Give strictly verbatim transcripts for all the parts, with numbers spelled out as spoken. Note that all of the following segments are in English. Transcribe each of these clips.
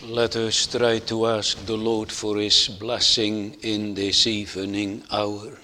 Let us try to ask the Lord for his blessing in this evening hour.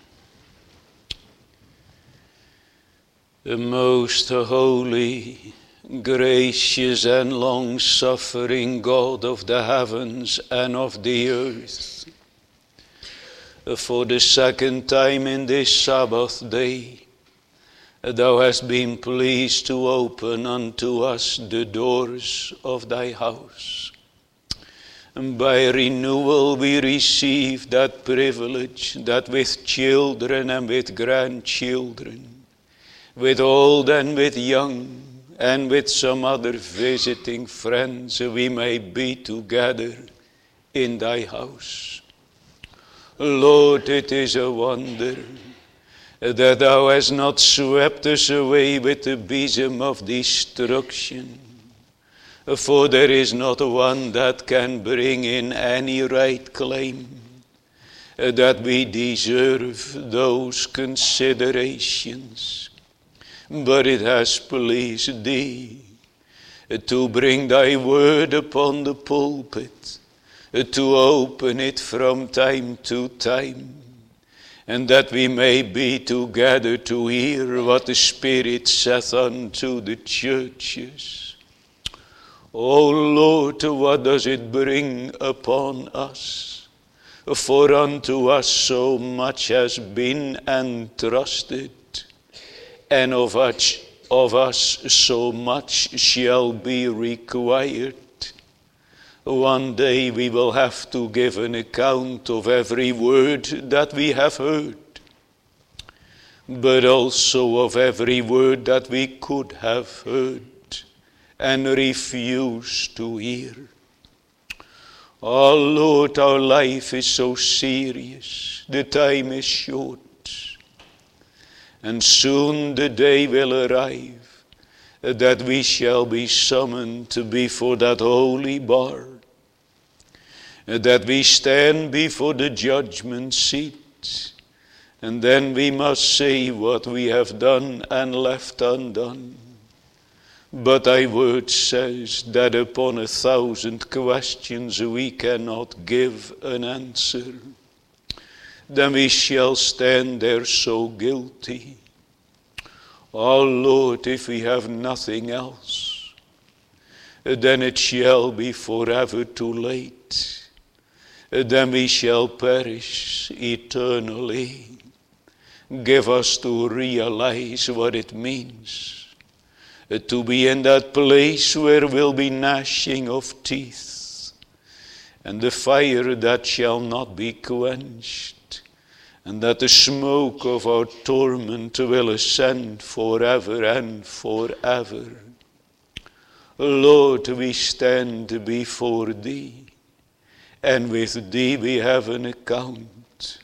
The most holy, gracious and long-suffering God of the heavens and of the earth, for the second time in this Sabbath day, thou hast been pleased to open unto us the doors of thy house. And by renewal we receive that privilege that with children and with grandchildren, with old and with young, and with some other visiting friends, we may be together in thy house. Lord, it is a wonder that thou hast not swept us away with the besom of destruction. For there is not one that can bring in any right claim that we deserve those considerations. But it has pleased thee to bring thy word upon the pulpit, to open it from time to time, and that we may be together to hear what the Spirit saith unto the churches. O Lord, what does it bring upon us? For unto us so much has been entrusted, and of us, of us so much shall be required. One day we will have to give an account of every word that we have heard, but also of every word that we could have heard and refused to hear. Oh Lord, our life is so serious, the time is short, and soon the day will arrive that we shall be summoned to before that holy bar, that we stand before the judgment seat, and then we must say what we have done and left undone. But thy word says that upon a thousand questions we cannot give an answer. Then we shall stand there so guilty. Oh Lord, if we have nothing else, then it shall be forever too late. Then we shall perish eternally. Give us to realize what it means to be in that place where will be gnashing of teeth, and the fire that shall not be quenched, and that the smoke of our torment will ascend forever and forever. Lord, we stand before thee, and with thee we have an account.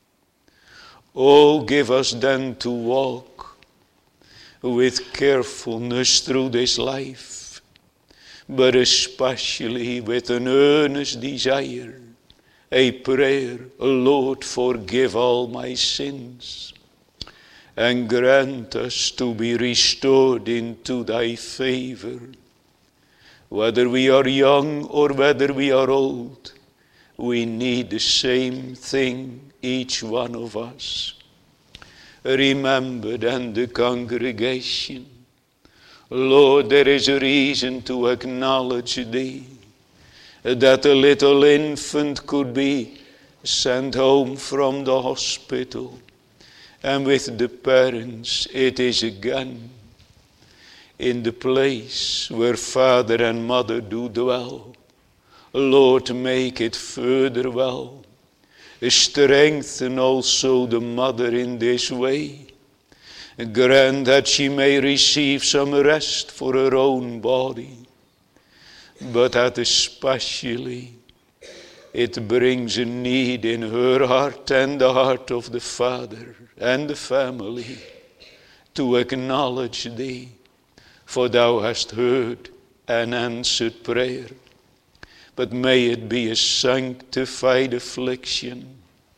Oh, give us then to walk with carefulness through this life, but especially with an earnest desire, a prayer, Lord, forgive all my sins, and grant us to be restored into thy favor. Whether we are young or whether we are old, we need the same thing, each one of us. Remember then the congregation. Lord, there is a reason to acknowledge thee, that a little infant could be sent home from the hospital, and with the parents it is again in the place where father and mother do dwell. Lord, make it further well. Strengthen also the mother in this way. Grant that she may receive some rest for her own body, but that especially it brings a need in her heart and the heart of the father and the family to acknowledge thee, for thou hast heard and answered prayer. But may it be a sanctified affliction.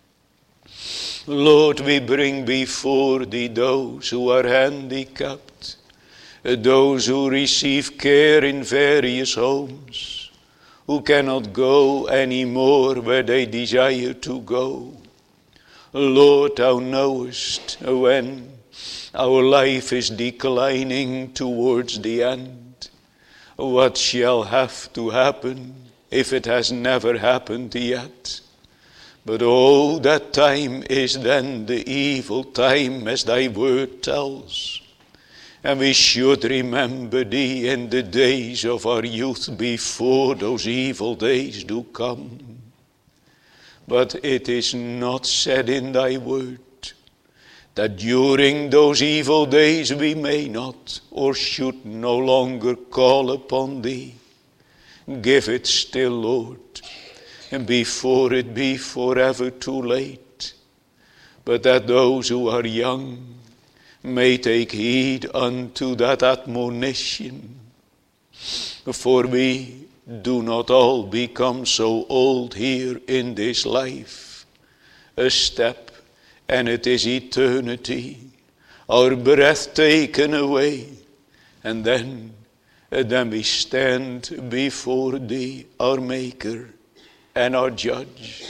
Lord, we bring before thee those who are handicapped, those who receive care in various homes, who cannot go any more where they desire to go. Lord, thou knowest when our life is declining towards the end, what shall have to happen if it has never happened yet. But oh, that time is then the evil time, as thy word tells. And we should remember thee in the days of our youth before those evil days do come. But it is not said in thy word that during those evil days we may not or should no longer call upon thee. Give it still, Lord, and before it be forever too late. But that those who are young may take heed unto that admonition. For we do not all become so old here in this life. A step, and it is eternity. Our breath taken away, and then, then we stand before thee, our Maker and our Judge.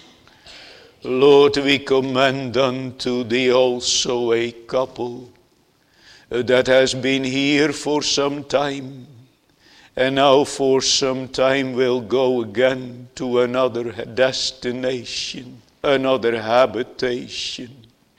Lord, we commend unto thee also a couple that has been here for some time, and now for some time will go again to another destination, another habitation.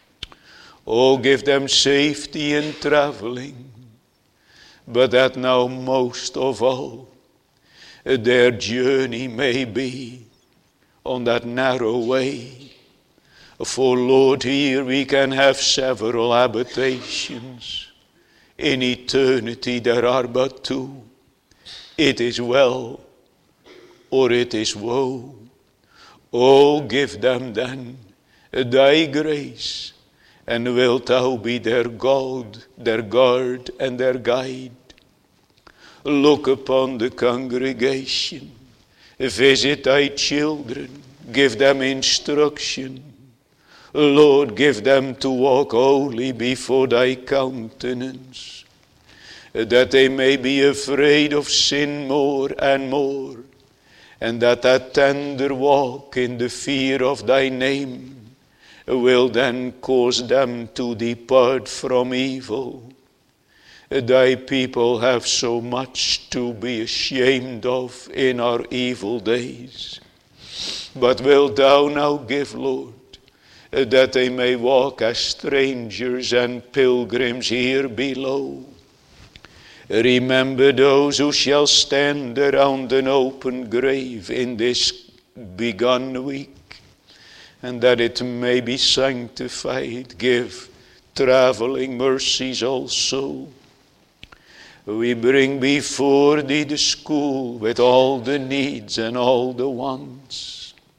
Oh, give them safety in traveling, but that now most of all, their journey may be on that narrow way. For Lord, here we can have several habitations. In eternity there are but two. It is well, or it is woe. Oh, give them then thy grace, and wilt thou be their God, their guard, and their guide. Look upon the congregation, visit thy children, give them instruction. Lord, give them to walk holy before thy countenance, that they may be afraid of sin more and more, and that that tender walk in the fear of thy name will then cause them to depart from evil. Thy people have so much to be ashamed of in our evil days. But wilt thou now give, Lord, that they may walk as strangers and pilgrims here below. Remember those who shall stand around an open grave in this begun week, and that it may be sanctified. Give traveling mercies also. We bring before thee the school with all the needs and all the wants.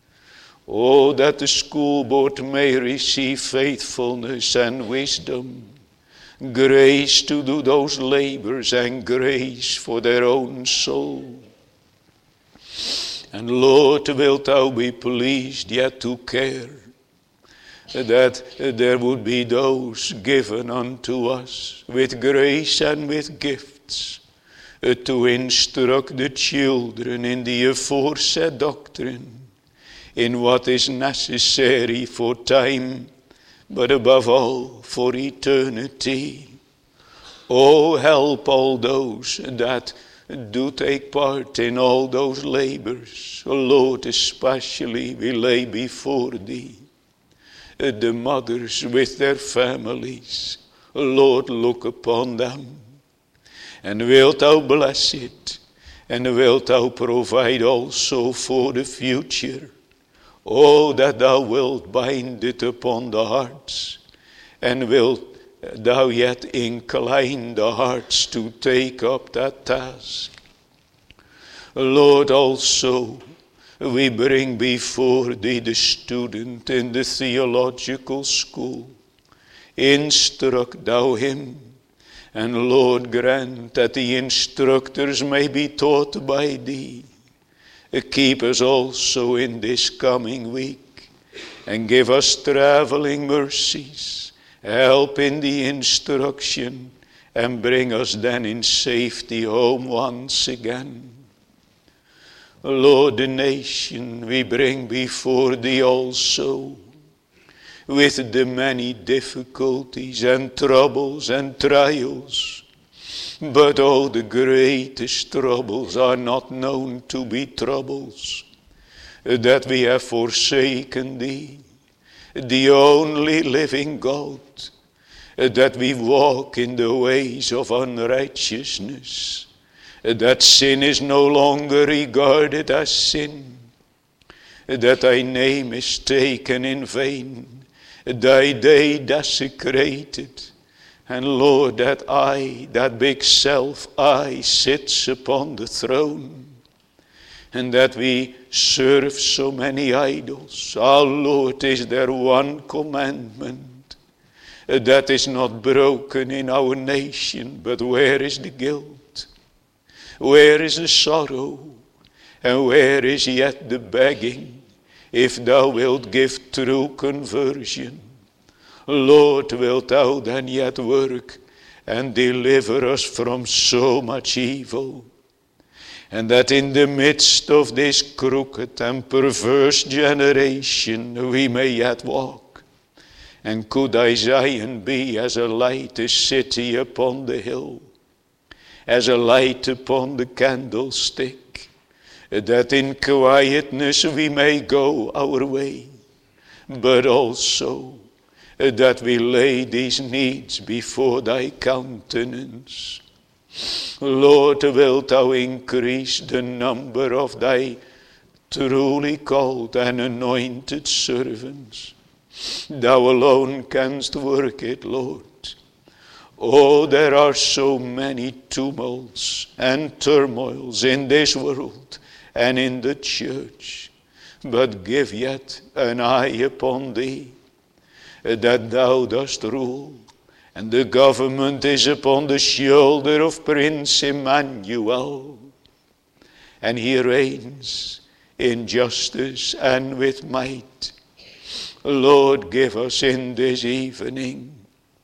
Oh, that the school board may receive faithfulness and wisdom, grace to do those labors, and grace for their own soul. And Lord, wilt thou be pleased yet to care that there would be those given unto us with grace and with gifts to instruct the children in the aforesaid doctrine, in what is necessary for time, but above all for eternity. Oh, help all those that do take part in all those labors. Oh, Lord, especially we lay before thee the mothers with their families. Lord, look upon them, and wilt thou bless it, and wilt thou provide also for the future. Oh, that thou wilt bind it upon the hearts, and wilt thou yet incline the hearts to take up that task. Lord, also we bring before thee the student in the theological school. Instruct thou him, and Lord, grant that the instructors may be taught by thee. Keep us also in this coming week, and give us traveling mercies. Help in the instruction, and bring us then in safety home once again. Lord, the nation we bring before thee also, with the many difficulties and troubles and trials. But all the greatest troubles are not known to be troubles, that we have forsaken thee, the only living God, that we walk in the ways of unrighteousness, that sin is no longer regarded as sin, that thy name is taken in vain, thy day desecrated. And Lord, that I, that big self I, sits upon the throne, and that we serve so many idols. Our Lord, is there one commandment that is not broken in our nation? But where is the guilt? Where is the sorrow? And where is yet the begging? If thou wilt give true conversion, Lord, wilt thou then yet work and deliver us from so much evil? And that in the midst of this crooked and perverse generation we may yet walk. And could thy Zion be as a light, a city upon the hill, as a light upon the candlestick, that in quietness we may go our way, but also that we lay these needs before thy countenance. Lord, wilt thou increase the number of thy truly called and anointed servants? Thou alone canst work it, Lord. Oh, there are so many tumults and turmoils in this world and in the church, but give yet an eye upon thee, that thou dost rule, and the government is upon the shoulder of Prince Emmanuel, and he reigns in justice and with might. Lord, give us in this evening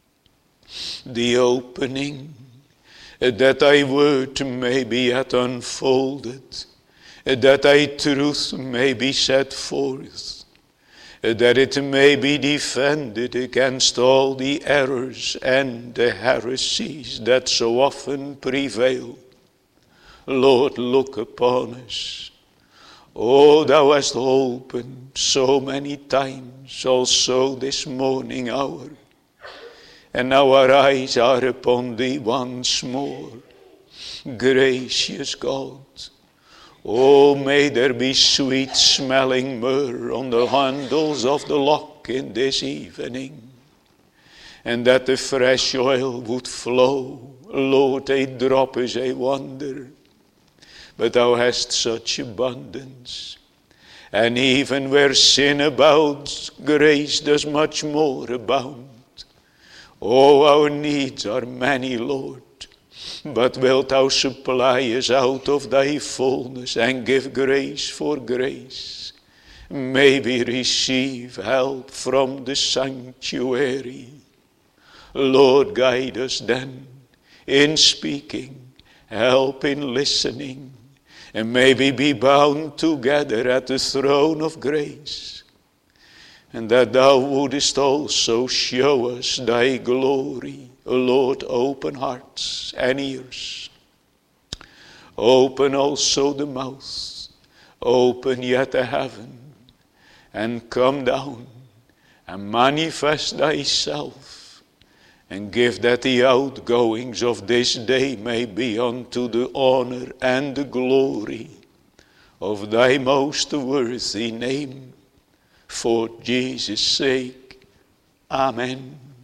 the opening, that thy word may be yet unfolded, that thy truth may be set forth, that it may be defended against all the errors and the heresies that so often prevail. Lord, look upon us. Oh, thou hast opened so many times, also this morning hour, and now our eyes are upon thee once more. Gracious God, oh, may there be sweet smelling myrrh on the handles of the lock in this evening, and that the fresh oil would flow. Lord, a drop is a wonder, but thou hast such abundance. And even where sin abounds, grace does much more abound. Oh, our needs are many, Lord, but wilt thou supply us out of thy fullness and give grace for grace? May we receive help from the sanctuary. Lord, guide us then in speaking, help in listening, and may we be bound together at the throne of grace, and that thou wouldest also show us thy glory. Lord, open hearts and ears. Open also the mouth. Open yet the heaven. And come down and manifest thyself. And give that the outgoings of this day may be unto the honor and the glory of thy most worthy name. For Jesus' sake. Amen.